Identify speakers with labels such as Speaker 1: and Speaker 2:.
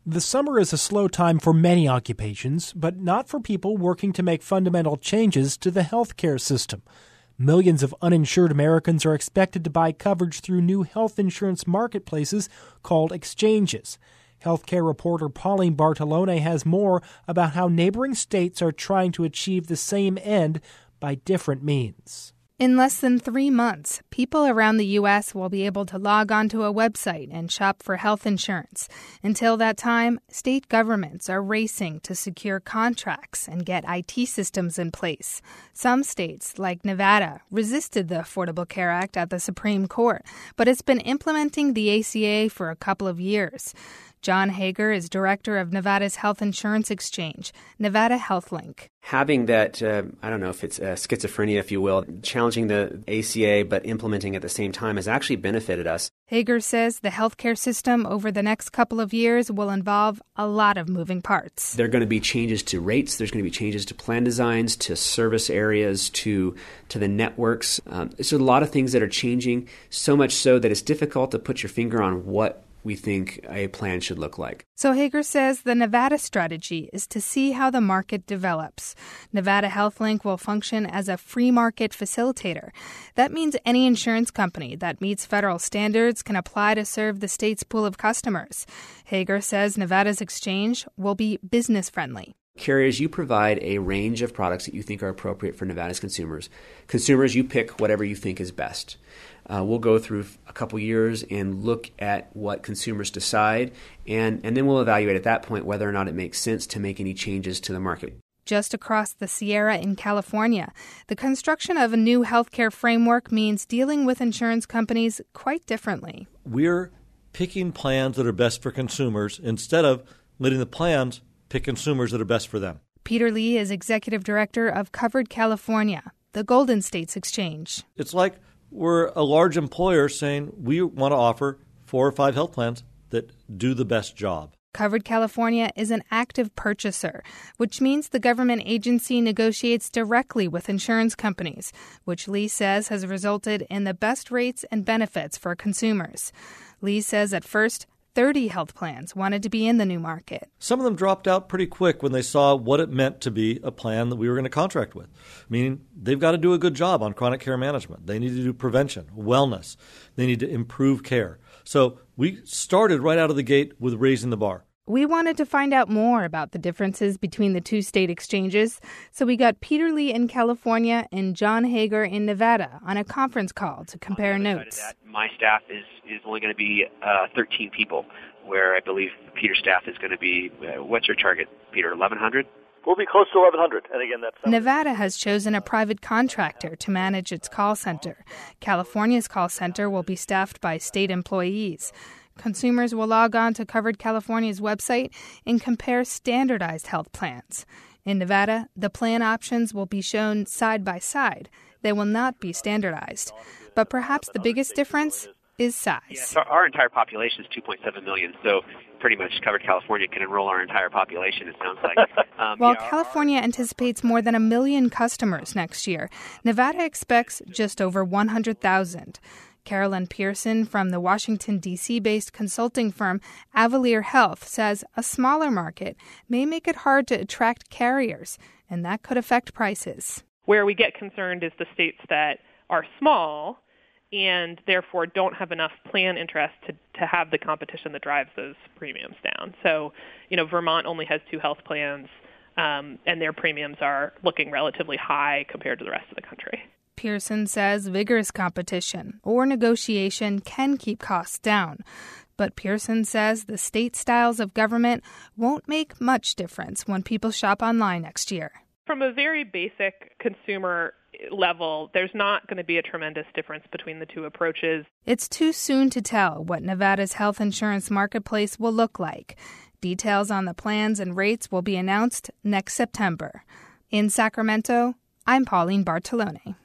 Speaker 1: The summer is a slow time for many occupations, but not for people working to make fundamental changes to the healthcare system. Millions of uninsured Americans are expected to buy coverage through new health insurance marketplaces called exchanges. Healthcare reporter Pauline Bartolone has more about how neighboring states are trying to achieve the same end by different means.
Speaker 2: In less than 3 months, people around the U.S. will be able to log onto a website and shop for health insurance. Until that time, state governments are racing to secure contracts and get IT systems in place. Some states, like Nevada, resisted the Affordable Care Act at the Supreme Court, but it's been implementing the ACA for a couple of years. John Hager is director of Nevada's health insurance exchange, Nevada HealthLink.
Speaker 3: Having that, I don't know if it's schizophrenia, if you will, challenging the ACA but implementing at the same time has actually benefited us.
Speaker 2: Hager says the healthcare system over the next couple of years will involve a lot of moving parts.
Speaker 3: There are going to be changes to rates. There's going to be changes to plan designs, to service areas, to the networks. There's a lot of things that are changing, so much so that it's difficult to put your finger on what we think a plan should look like.
Speaker 2: So Hager says the Nevada strategy is to see how the market develops. Nevada HealthLink will function as a free market facilitator. That means any insurance company that meets federal standards can apply to serve the state's pool of customers. Hager says Nevada's exchange will be business friendly.
Speaker 3: Carriers, you provide a range of products that you think are appropriate for Nevada's consumers. Consumers, you pick whatever you think is best. We'll go through a couple years and look at what consumers decide, and then we'll evaluate at that point whether or not it makes sense to make any changes to the market.
Speaker 2: Just across the Sierra in California, the construction of a new healthcare framework means dealing with insurance companies quite differently.
Speaker 4: We're picking plans that are best for consumers instead of letting the plans pick consumers that are best for them.
Speaker 2: Peter Lee is executive director of Covered California, the Golden States Exchange.
Speaker 4: It's like we're a large employer saying we want to offer 4 or 5 health plans that do the best job.
Speaker 2: Covered California is an active purchaser, which means the government agency negotiates directly with insurance companies, which Lee says has resulted in the best rates and benefits for consumers. Lee says at first, 30 health plans wanted to be in the new market.
Speaker 4: Some of them dropped out pretty quick when they saw what it meant to be a plan that we were going to contract with, meaning they've got to do a good job on chronic care management. They need to do prevention, wellness. They need to improve care. So we started right out of the gate with raising the bar.
Speaker 2: We wanted to find out more about the differences between the two state exchanges, so we got Peter Lee in California and John Hager in Nevada on a conference call to compare notes.
Speaker 5: My staff is only going to be 13 people, where I believe Peter's staff is going to be, what's your target, Peter, 1,100?
Speaker 6: We'll be close to 1,100, and again, that's...
Speaker 2: Nevada has chosen a private contractor to manage its call center. California's call center will be staffed by state employees. Consumers will log on to Covered California's website and compare standardized health plans. In Nevada, the plan options will be shown side by side. They will not be standardized. But perhaps the biggest difference is size.
Speaker 5: Yeah, so our entire population is 2.7 million, so pretty much Covered California can enroll our entire population, it sounds like.
Speaker 2: While California anticipates more than 1 million customers next year, Nevada expects just over 100,000. Carolyn Pearson from the Washington, D.C.-based consulting firm Avalier Health says a smaller market may make it hard to attract carriers, and that could affect prices.
Speaker 7: Where we get concerned is the states that are small and therefore don't have enough plan interest to have the competition that drives those premiums down. So, Vermont only has 2 health plans, and their premiums are looking relatively high compared to the rest of the country.
Speaker 2: Pearson says vigorous competition or negotiation can keep costs down. But Pearson says the state styles of government won't make much difference when people shop online next year.
Speaker 7: From a very basic consumer level, there's not going to be a tremendous difference between the two approaches.
Speaker 2: It's too soon to tell what Nevada's health insurance marketplace will look like. Details on the plans and rates will be announced next September. In Sacramento, I'm Pauline Bartolone.